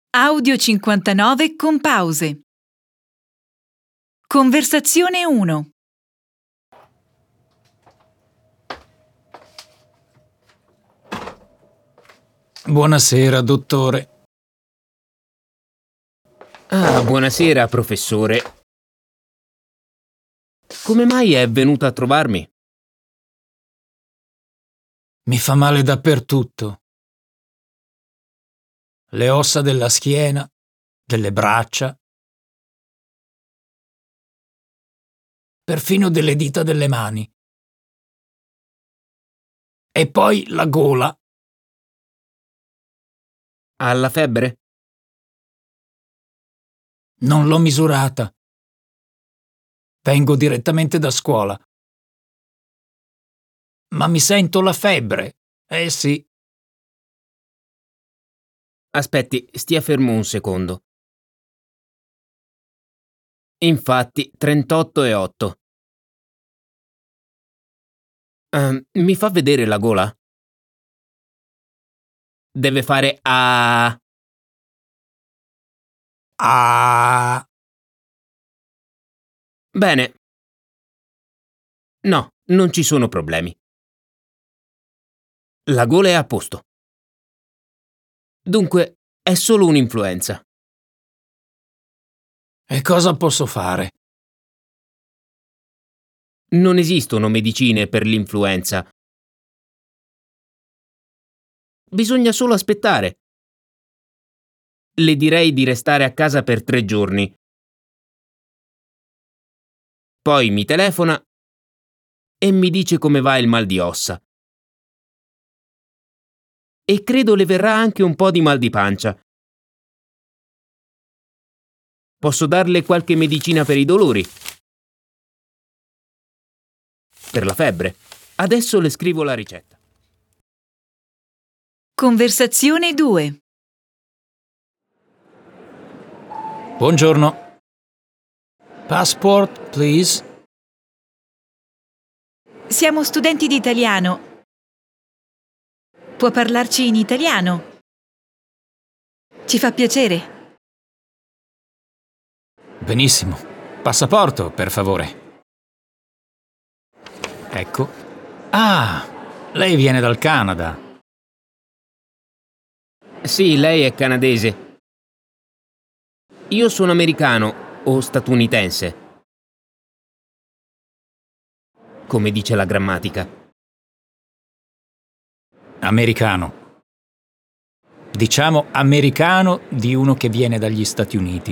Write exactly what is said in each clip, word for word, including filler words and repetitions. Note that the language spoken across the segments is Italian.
Audio cinquantanove con pause. Conversazione uno. Buonasera, dottore. Ah, buonasera, professore. Come mai è venuto a trovarmi? Mi fa male dappertutto. Le ossa della schiena, delle braccia, perfino delle dita delle mani. E poi la gola. Ha la febbre? Non l'ho misurata. Vengo direttamente da scuola. Ma mi sento la febbre. Eh sì. Aspetti, stia fermo un secondo. Infatti, trentotto e otto. Uh, mi fa vedere la gola? Deve fare a... Ah. Bene. No, non ci sono problemi. La gola è a posto. Dunque, è solo un'influenza. E cosa posso fare? Non esistono medicine per l'influenza. Bisogna solo aspettare. Le direi di restare a casa per tre giorni. Poi mi telefona e mi dice come va il mal di ossa. E credo le verrà anche un po' di mal di pancia. Posso darle qualche medicina per i dolori? Per la febbre? Adesso le scrivo la ricetta. Conversazione due. Buongiorno. Passport, please. Siamo studenti di italiano. Può parlarci in italiano? Ci fa piacere. Benissimo. Passaporto, per favore. Ecco. Ah, lei viene dal Canada. Sì, lei è canadese. Io sono americano o statunitense. Come dice la grammatica. Americano. Diciamo americano di uno che viene dagli Stati Uniti.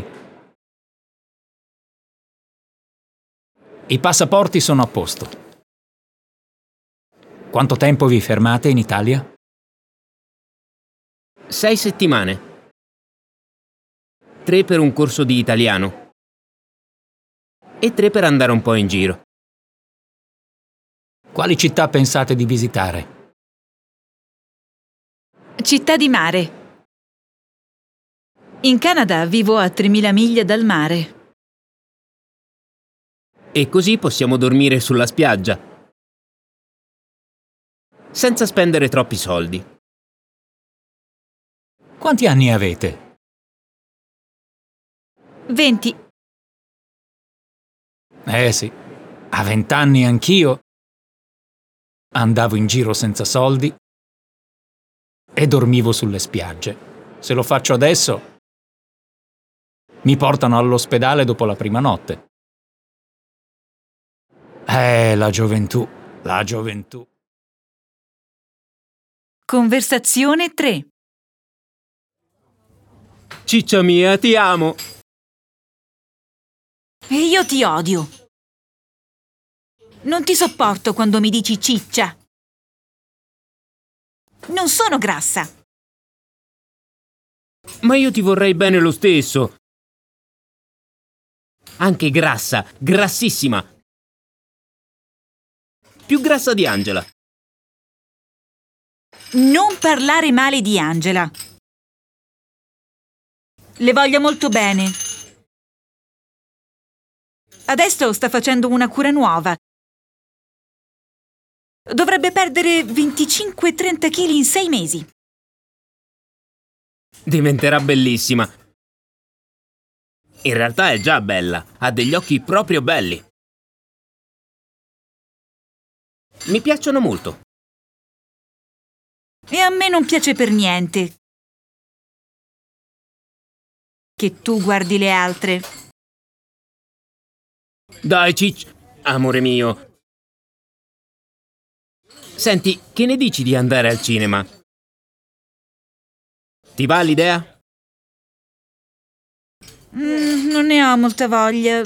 I passaporti sono a posto. Quanto tempo vi fermate in Italia? Sei settimane. Tre per un corso di italiano. E tre per andare un po' in giro. Quali città pensate di visitare? Città di mare. In Canada vivo a tremila miglia dal mare. E così possiamo dormire sulla spiaggia. Senza spendere troppi soldi. Quanti anni avete? venti. Eh sì, a vent'anni anch'io andavo in giro senza soldi e dormivo sulle spiagge. Se lo faccio adesso, mi portano all'ospedale dopo la prima notte. Eh, la gioventù, la gioventù. Conversazione tre. Ciccia mia, ti amo! E io ti odio. Non ti sopporto quando mi dici ciccia. Non sono grassa. Ma io ti vorrei bene lo stesso. Anche grassa, grassissima. Più grassa di Angela. Non parlare male di Angela. Le voglio molto bene. Adesso sta facendo una cura nuova. Dovrebbe perdere venticinque trenta chili in sei mesi. Diventerà bellissima. In realtà è già bella, ha degli occhi proprio belli. Mi piacciono molto. E a me non piace per niente che tu guardi le altre. Dai, Ciccio, amore mio. Senti, che ne dici di andare al cinema? Ti va l'idea? Mm, non ne ho molta voglia.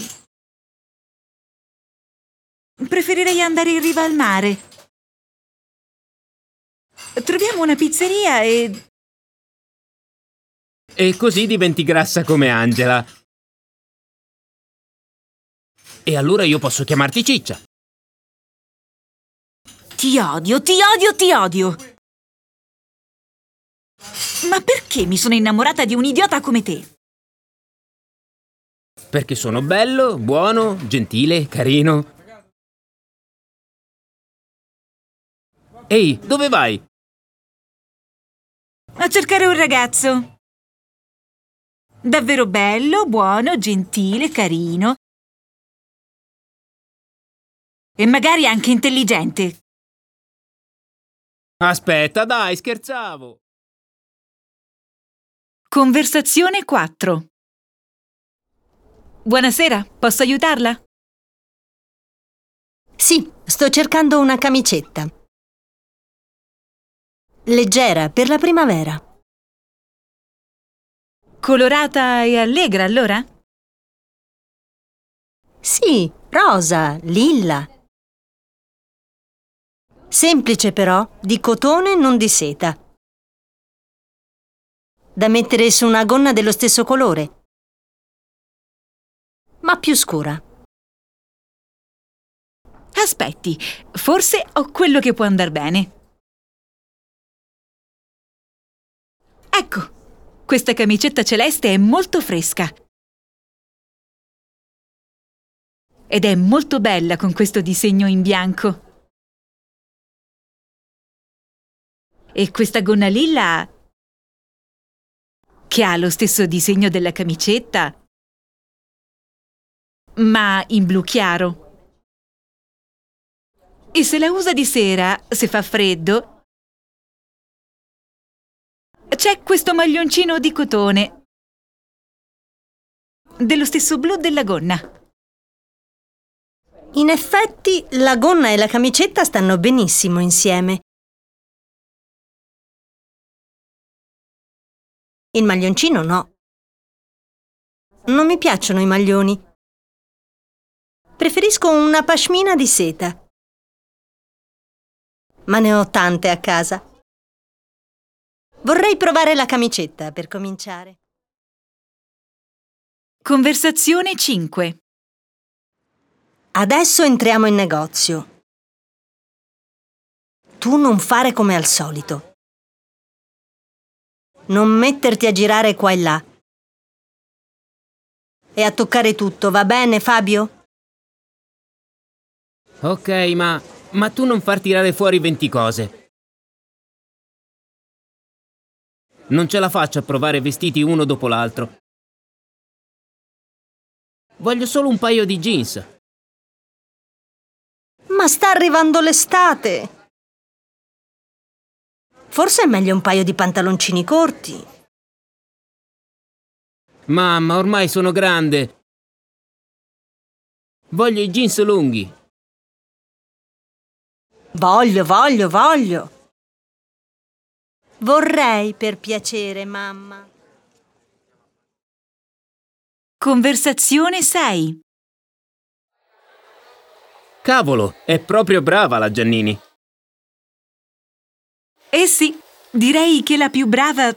Preferirei andare in riva al mare. Troviamo una pizzeria e... E così diventi grassa come Angela. E allora io posso chiamarti Ciccia. Ti odio, ti odio, ti odio! Ma perché mi sono innamorata di un idiota come te? Perché sono bello, buono, gentile, carino. Ehi, dove vai? A cercare un ragazzo. Davvero bello, buono, gentile, carino. E magari anche intelligente. Aspetta, dai, scherzavo. Conversazione quattro. Buonasera, posso aiutarla? Sì, sto cercando una camicetta. Leggera, per la primavera. Colorata e allegra, allora? Sì, rosa, lilla. Semplice però, di cotone, non di seta. Da mettere su una gonna dello stesso colore, ma più scura. Aspetti, forse ho quello che può andar bene. Ecco, questa camicetta celeste è molto fresca. Ed è molto bella con questo disegno in bianco. E questa gonna lilla, che ha lo stesso disegno della camicetta, ma in blu chiaro. E se la usa di sera, se fa freddo, c'è questo maglioncino di cotone, dello stesso blu della gonna. In effetti, la gonna e la camicetta stanno benissimo insieme. Il maglioncino no. Non mi piacciono i maglioni. Preferisco una pashmina di seta. Ma ne ho tante a casa. Vorrei provare la camicetta per cominciare. Conversazione cinque. Adesso entriamo in negozio. Tu non fare come al solito. Non metterti a girare qua e là. E a toccare tutto, va bene, Fabio? Ok, ma... ma tu non far tirare fuori venti cose. Non ce la faccio a provare vestiti uno dopo l'altro. Voglio solo un paio di jeans. Ma sta arrivando l'estate! Forse è meglio un paio di pantaloncini corti. Mamma, ormai sono grande. Voglio i jeans lunghi. Voglio, voglio, voglio. Vorrei, per piacere, mamma. Conversazione sei. Cavolo, è proprio brava la Giannini. Eh sì, direi che è la più brava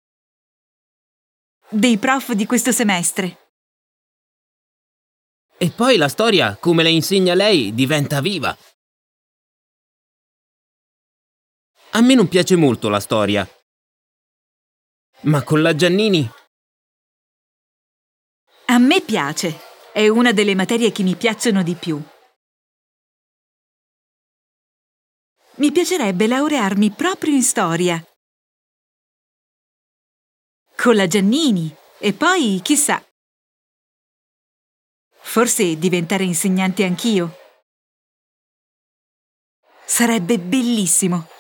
dei prof di questo semestre. E poi la storia, come le insegna lei, diventa viva. A me non piace molto la storia. Ma con la Giannini... A me piace, è una delle materie che mi piacciono di più. Mi piacerebbe laurearmi proprio in storia. con la Giannini e poi, chissà, forse diventare insegnante anch'io. Sarebbe bellissimo.